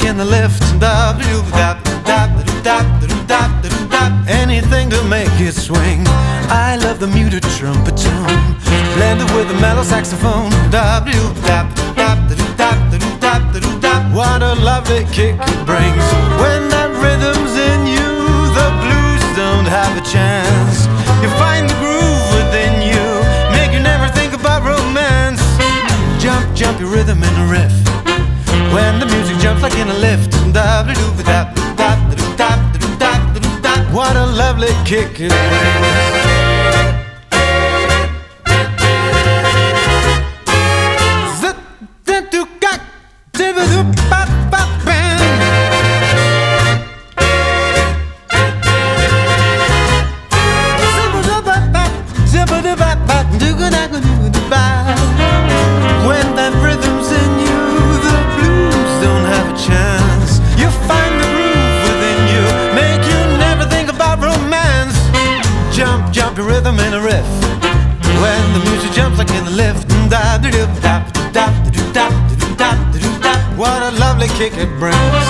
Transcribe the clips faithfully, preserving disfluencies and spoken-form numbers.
in the lift. Anything to make it swing. I love the muted trumpet tone blended with the mellow saxophone. What a lovely kick it brings. When that rhythm's in you, the blues don't have a chance. You find the groove within you, make you never think about romance. Jump, jump your rhythm in a riff. When the music jumps like in a lift. What a lovely kick it brings. When that rhythm's in you, the blues don't have a chance. You find the groove within you, make you never think about romance. Jump, jump your rhythm in a riff. When the music jumps like in the lift. What a lovely kick it brings.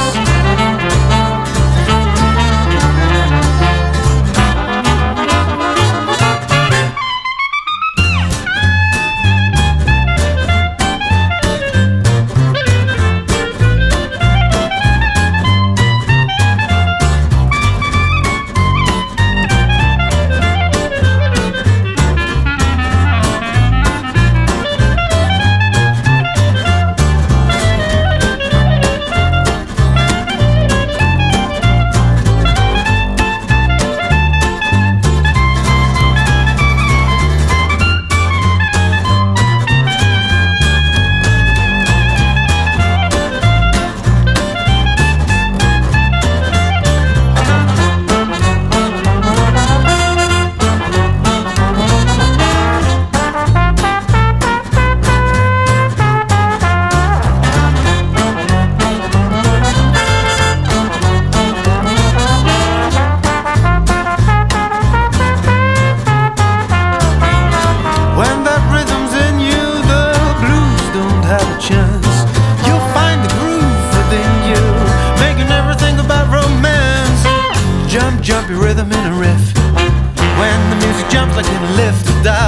You'll find the groove within you, make you never think about romance. Jump, jump your rhythm in a riff. When the music jumps like in a lift.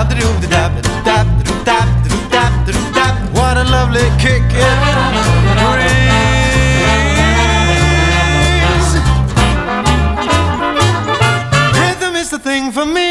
What a lovely kick it brings. Rhythm is the thing for me.